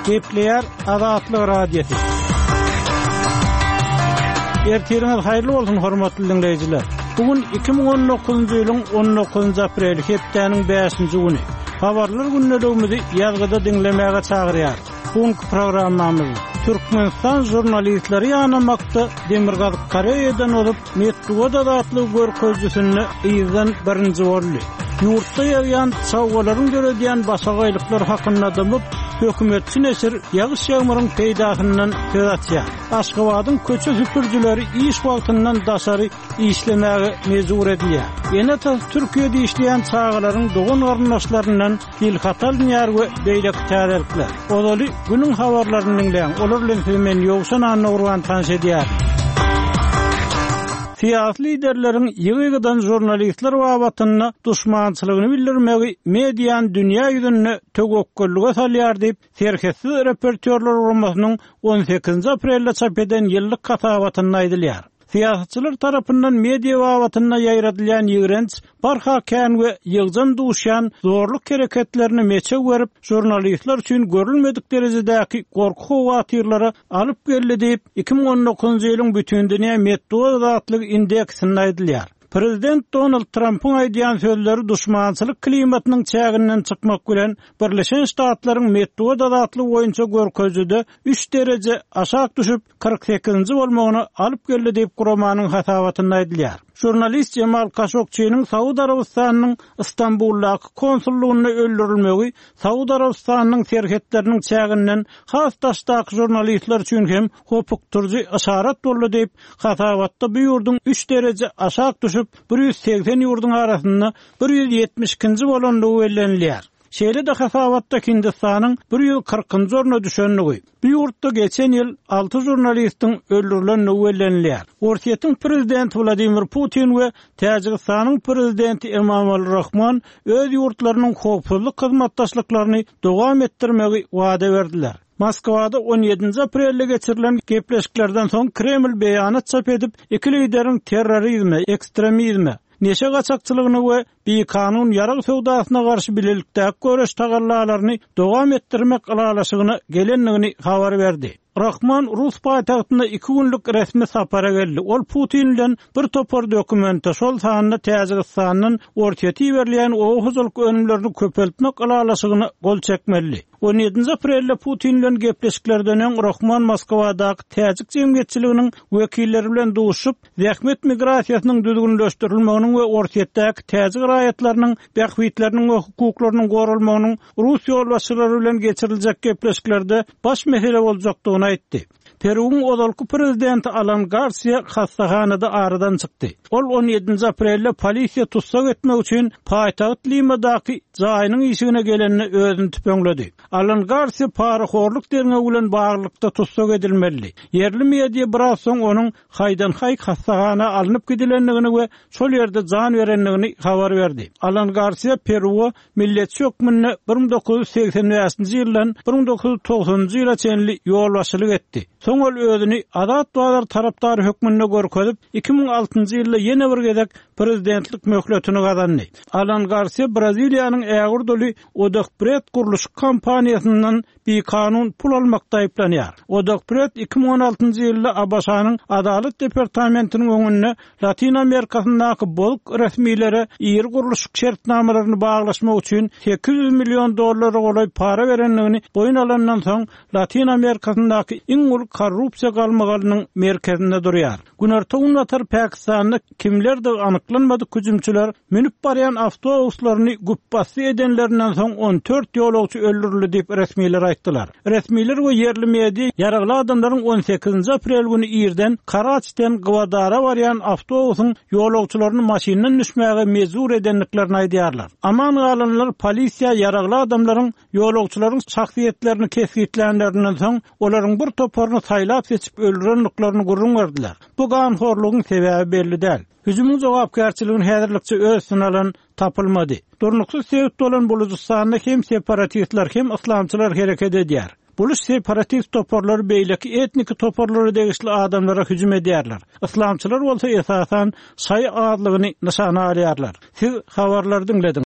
Gepleyer Azatlyk radiosu. Ertiriniz hayırlı olsun hormatly dinleyijiler. Bugün 2019-njy ýylyň 19 apreli hepdeniň 5-nji güni. Habarlar günnäligimizi ýazgyda dinlemäge çagyrýar. Bugünkü programmamyz Türkmenistan jurnalistleri ýanymakda Demirgaz Karaýadan olup Medwedew adly görkezjisini ýyzdan birinji boldy. Ýurtda ýagan çawgalaryň görediýän başagaýlyklar hakynda dymyp hökümetçi nesir ýagyş ýağmuryň peýdasyndan söz açýar. Aşgabatyň köçe süpürjileri iş wagtyndan daşary işlemäge mejbur edilýär. Ýene-de Türkiýede işleýän çağalaryň dogan garnaşlaryndan dilhatal ýar we beýlek täzelikler. Odaly günüň habarlaryny dinleýän olar bilen men ýogsan anlagurgan tanş edýär. Siyasi liderlerin ýygydan jurnalistler wabatyny duşmançylygyny bildirmegi mediýany dünýä ýüzüne tögekkellige salýar diýip serhessiz reportyorlar urmasynyň 18 aprelde çap eden ýyllyk katabatyny aýdylýar. Siýasatçylar tarapyndan media wabatyna ýaýratylýan ýygrenç, barhakän we ýygjan duşan zorluk hereketlerini meçe berip, jurnalistler üçin görülmedik derejedäki gorku howatyrlary alyp geldi diýip 2019-njy ýylyň bütün dünýä Medwedew adly indeksini aýdylýar. Prezident Donald Trump'ın aýdýan sözleri duşmançylyk klimatynyň çäginden çykmak bilen Birleşen Ştatlaryň Medwedew adly boýunça görkezjide 3 derece aşak düşüp 48-nji bolmagyny alyp geldi diýip guramanyň hasabatyny aýdylýar. Jurnalist Jamal Khashoggi'nin Saudi Arabistanyň Istanbuldaky konsullugyny öldürilmegi Saudi Arabistanyň serhetleriniň çäginden hasdaşdaky jurnalistler üçin hem hopukturjy aşarat boldy diýip hasabatda bu ýurdun 3 derece aşak düşüp 180 ýurduň arasynda 172-nji bolanlygy bellenilýär. Şeýle de hasabatda Hindistanyň 140-njy orna düşenligi. Bu ýurtda geçen ýyl 6 jurnalistiň öldürilenligi bellenilýär. Ortiýetiň prezidenti Vladimir Putin we Täjikistanyň prezidenti Emomali Rahmon öz ýurtlarynyň howpsuzlyk hyzmatdaşlyklaryny dowam etdirmegi wada berdiler. Moskwada 17 aprelde geçirilen gepleşiklerden soň Kreml beýanat çap edip, iki lideriň terrorizme, ekstremizme, neşe gaçakçylygyny we beýkanun ýarag sowdasyna garşy bilelikdäki göreş tagallalaryny dowam etdirmek alalaşygyny gelenligini habar berdi. Rahman Rus paýtagtyna 2 günlük resmi sapara geldi. Ol Putin bilen bir topar dokumente şol sanyny Täjikistanyň ortaýa berilýän owuzlyk önümlerini köpeltmek alalaşygyny gol çekmeli. 17 aprelde Putin bilen gepleşiklerden öň Rahman Moskwadaky Täjik jemgyýetçiliginiň wekilleri bilen duşup, zähmet migrasiýasynyň düzgünleşdirilmeginiň we ortaýatdaky Täjik raýatlarynyň bähwitleriniň we hukuklarynyň gorulmagynyň Rus ýolbaşçylary bilen geçiriljek gepleşiklerde baş mesele boljakdygyny aýtdy. Peru'nun odalky prezidenti Alan Garcia hastahanada aradan çykdy. Ol 17 aprelde polisiýa tutsak etmek üçin paýtagat Limadaky jaýynyň işigine gelenini özüni tüpeňledi. Alan Garcia paraxorluk derine bilen baglykda tutsak edilmeli. Yerli media biraz soň onuň haýdan-haý hastahana alınıp gidilenligini we şol ýerde jan berenligini habar berdi. Alan Garcia Peru milletçi hökmüne 1980-nji ýyldan 1990-njy ýyla çenli ýolbaşçylyk etdi. Soň ol özüni Azat Dağlar tarapdary hökmünde görkezip 2006-njy ýylda ýene bir gezek prezidentlik möhletini gazandy. Alan Garcia Braziliýanyň ägir doly Odebrecht guruluş kampaniýasyndan bir kanun pul almakda aýplanýar. Odebrecht 2016-njy ýylda Abaşanyň Adalet departamentiniň öňünde Latin Amerikasyndaky boluk resmiýlere ýer guruluş şertnamalaryny baglaşmak üçin $800 milyon goly para berenligini boyun alandan soň Latin Amerikasyndaky iň korrupsiýa galmagalynyň merkezinde durýar. Günerteň atar Pakistanda kimlerdir anyklanmady hüjümçüler minip barýan awtobuslaryny guppasy edenlerinden soň 14 ýolagçy öldürildi diýip resmiýler aýtdylar. Resmiýler we yerli media ýaragly adamlaryň 18 aprel güni ýerden Karaçydan Gwadara barýan awtobusyň ýolagçylaryny maşynadan düşmäge mejbur edenliklerini aýdýarlar. Aman galanlar polisiýa ýaragly adamlaryň ýolagçylaryň şahsiýetlerini kesgitlenlerinden soň olaryň bir toparyny saýlap seçip öldürenliklerini gurrun verdiler. Bu ganhorlugyň sebäbi belli däl. Hüjümüň jogapkärçiligini häzirlikçe öz synalan tapylmady. Durnuksuz sebäp bolan Bulucistanda hem separatistler hem islamçylar hereket edýär. Buluş separatist toparlary beýleki etnik toparlary degişli adamlara hüjüm edýärler. Islamçylar bolsa esasan şaý adlygyny nişana alýarlar. Siz habarlardan